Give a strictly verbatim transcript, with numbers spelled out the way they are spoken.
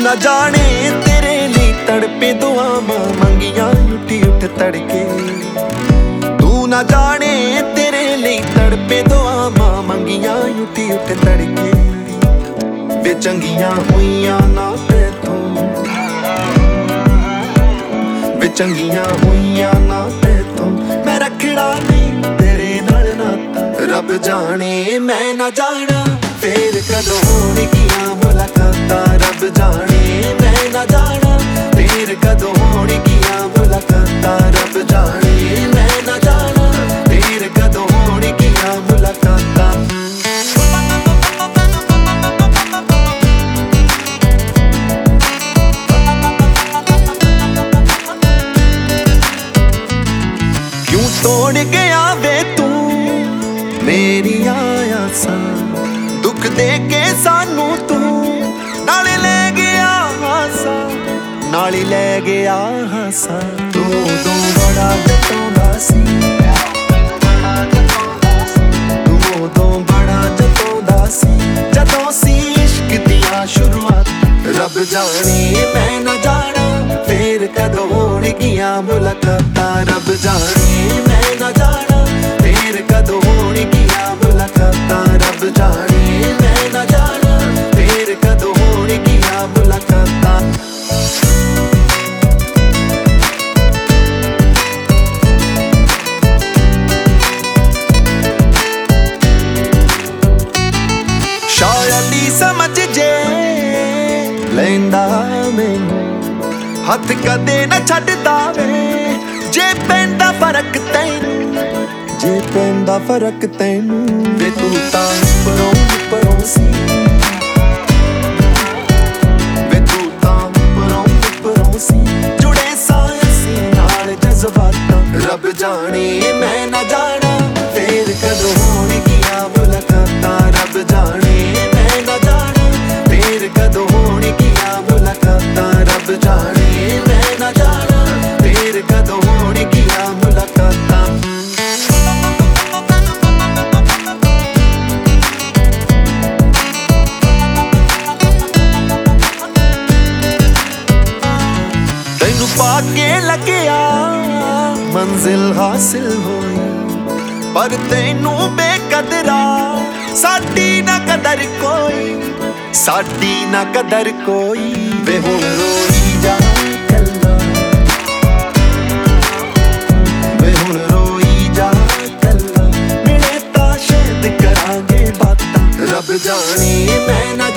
ना जाने तेरे लिए तड़पे दुआवां मंगियां उठी उठ तड़के। तू ना जाने तेरे लिए तड़पे दुआवां मंगियां उठी उठ तड़के। वे चंगियां हुइयां ना तेथों, वे चंगियां हुइयां ना तेथों, मैं रखड़ा नहीं तेरे नाल नाता। रब जाने मैं ना जाना फिर कदों होणगियां मुलाकातां। रब जाने मैं ना जाना फिर कदों होणगियां मुलाकातां। रब जाने मैं ना जाना फिर कदों होणगियां मुलाकातां। क्यों तोड़ गया वे तू मेरी आसां, दुख दे के सानू तू नाले ले गया हासा, नाले ले गया हासा। तू तो बड़ा जतोंदा सी, तू तो बड़ा जतोंदा सी जदों सी इश्क दियां शुरुआत। रब जाने मैं ना जाना फिर कदों होणगियां मुलाकातां। रब जाने मैं ना जाना फिर कदों होणगियां मुलाकातां। रब जाने मैं ना जाना फिर कदों होणगियां मुलाकातां। शायद ही समझ जे लैंदा मैनू हथ कदे न छड्डदा वे, जे पैंदा फर्क तैनू, जे पैंदा फर्क तैनू। वे तू तां उपरों उपरों सी, वे तू तां उपरों उपरों सी, जुड़े सां असीं नाल जज़्बातां। रब जाने मैं ना जाना फिर कदों होणगियां मुलाकातां। रब जाने मैं ना जाना फिर कदों होणगियां मुलाकातां। रब जाने मैं ना जाना फिर कदों होणगियां मुलाकातां। तैनू पाके लग्या मंजिल हासिल होई, पर तैनू बेकदरा साडी ना कदर कोई, साडी ना कदर कोई। वे हुण रोई जा कल्ला, वे हुण रोई जा कल्ला, मिले तां शायद करांगे बातां। रब जाने मैं ना